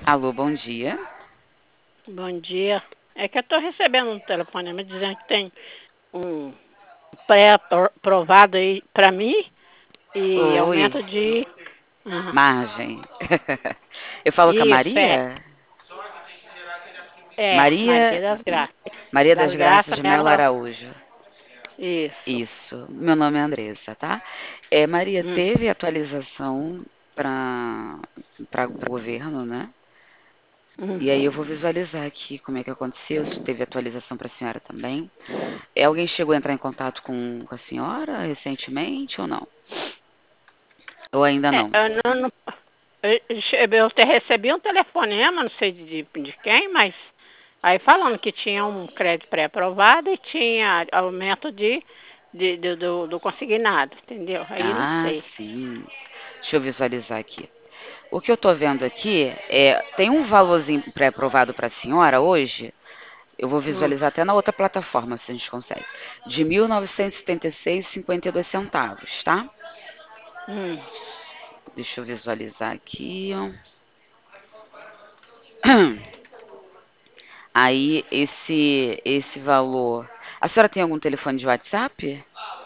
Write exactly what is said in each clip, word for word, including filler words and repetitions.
Alô, bom dia. Bom dia. É que eu estou recebendo um telefonema dizendo que tem um pré-aprovado aí para mim e Oi, aumento de. Aham. Margem. Eu falo com a Isso, é. Maria? É, Maria Maria, das Graças. Maria das Das Graças Graças, de Mello Melo. Araújo. Isso. Isso. Meu nome é Andressa, tá? É, Maria, Hum, teve atualização para para o governo, né? hum. E aí eu vou visualizar aqui como é que aconteceu, se teve atualização para a senhora também. É, alguém chegou a entrar em contato com, com a senhora recentemente ou não? Ou ainda É, não? eu não, não- eu, eu até recebi um telefonema, não sei de, de quem, mas aí falando que tinha um crédito pré-aprovado e tinha aumento de, de, do, do, do consignado, entendeu? Aí não Ah, sei. sim. Deixa eu visualizar aqui. O que eu tô vendo aqui é, tem um valorzinho pré-aprovado para a senhora hoje, eu vou Hum, visualizar até na outra plataforma, se a gente consegue, de mil novecentos e setenta e seis e cinquenta e dois centavos, tá? hum. Deixa eu visualizar aqui. Aí, esse, esse valor... A senhora tem algum telefone de WhatsApp?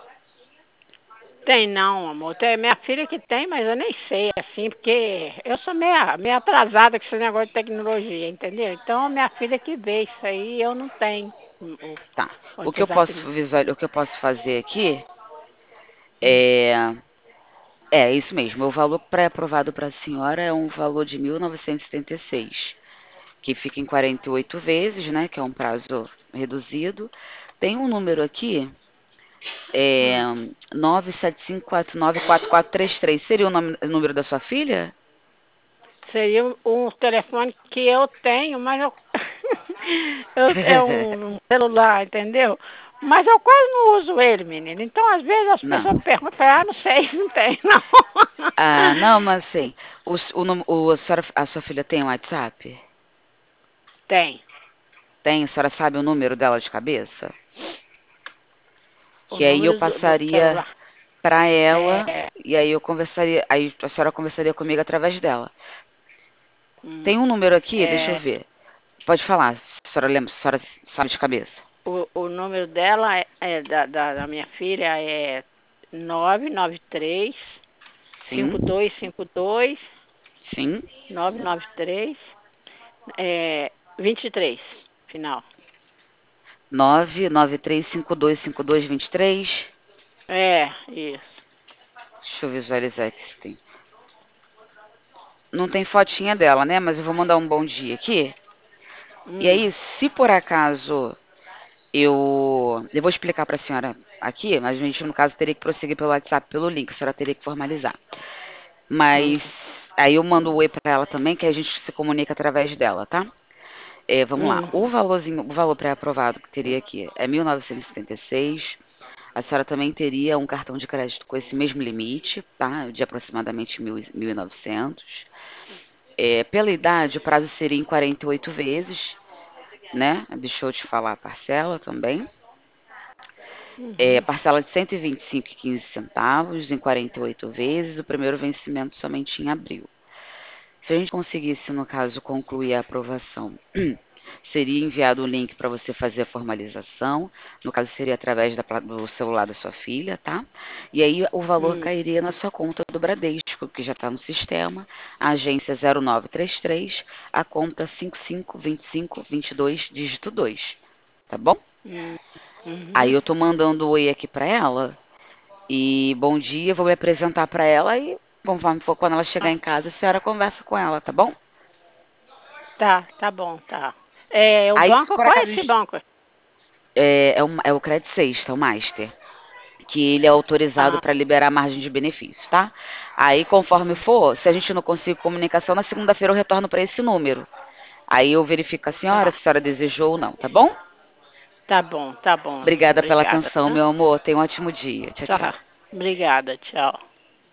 Tem não, amor. Tem minha filha que tem, mas eu nem sei assim, porque eu sou meia, meia atrasada com esse negócio de tecnologia, entendeu? Então minha filha que vê isso aí, eu não tenho o, o Tá. O que eu WhatsApp posso não. visual, o que eu posso fazer aqui Hum. é é isso mesmo. O valor pré-aprovado para a senhora é um valor de mil novecentos e setenta e seis, que fica em quarenta e oito vezes, né? Que é um prazo reduzido. Tem um número aqui, é Hum. nove sete cinco quatro nove quatro quatro três três. Seria o nome- o número da sua filha? Seria um, um telefone que eu tenho, mas eu, eu é um, um celular, entendeu? Mas eu quase não uso ele, menina. Então, às vezes, as pessoas Não. perguntam, eu falo, ah, não sei, não tem, não. Ah, não, mas assim, o, o, nome- o- a, senhora- a sua filha tem um WhatsApp? Tem. Tem? A senhora sabe o número dela de cabeça? O Que aí eu número do, do passaria celular. para ela É. e aí eu conversaria, aí a senhora conversaria comigo através dela. Hum, Tem um número aqui, deixa eu é ver. Pode falar, se a senhora lembra, se a senhora sabe de cabeça. O, o número dela é, é da, da, da minha filha é nove nove três Sim, cinco dois cinco dois sim. nove nove três é vinte e três final. nove nove três cinco dois cinco dois dois três. É, isso. Deixa eu visualizar aqui se tem. Não tem fotinha dela, né? Mas eu vou mandar um bom dia aqui. E Hum, aí, se por acaso eu. Eu vou explicar para a senhora aqui, mas a gente, no caso, teria que prosseguir pelo WhatsApp, pelo link, a senhora teria que formalizar. hum, Mas aí eu mando o oi para ela também, que a gente se comunica através dela, tá? É, vamos lá. hum, O valorzinho, o valor pré-aprovado que teria aqui é mil novecentos e setenta e seis. A senhora também teria um cartão de crédito com esse mesmo limite, tá? De aproximadamente mil e novecentos. É, pela idade, o prazo seria em quarenta e oito vezes, né? Deixa eu te falar a parcela também. É, uhum, parcela de cento e vinte e cinco vírgula quinze centavos em quarenta e oito vezes, o primeiro vencimento somente em abril. Se a gente conseguisse, no caso, concluir a aprovação, seria enviado o link para você fazer a formalização. No caso, seria através da do celular da sua filha, tá? E aí o valor hum, cairia na sua conta do Bradesco, que já está no sistema, a agência zero nove três três, a conta cinco cinco dois cinco dois dois, dígito dois, tá bom? hum, Aí uhum. eu tô mandando um oi aqui para ela e bom dia, vou me apresentar para ela e conforme for quando ela chegar Ah, em casa, a senhora conversa com ela, tá bom? tá, tá bom, tá. É, o Aí, se banco, por qual é acaso esse banco? é, é, o, é o Credit Sexta, o Master, que ele é autorizado Ah, para liberar margem de benefício, tá? Aí, conforme hum, for, se a gente não conseguir comunicação, na segunda-feira eu retorno para esse número. Aí eu verifico com a senhora tá, se a senhora desejou ou não, tá bom? tá bom, tá bom. Obrigada pela Obrigada, atenção, tá? meu amor. Tenha um ótimo dia. Tchau, Tá. tchau. Obrigada, tchau.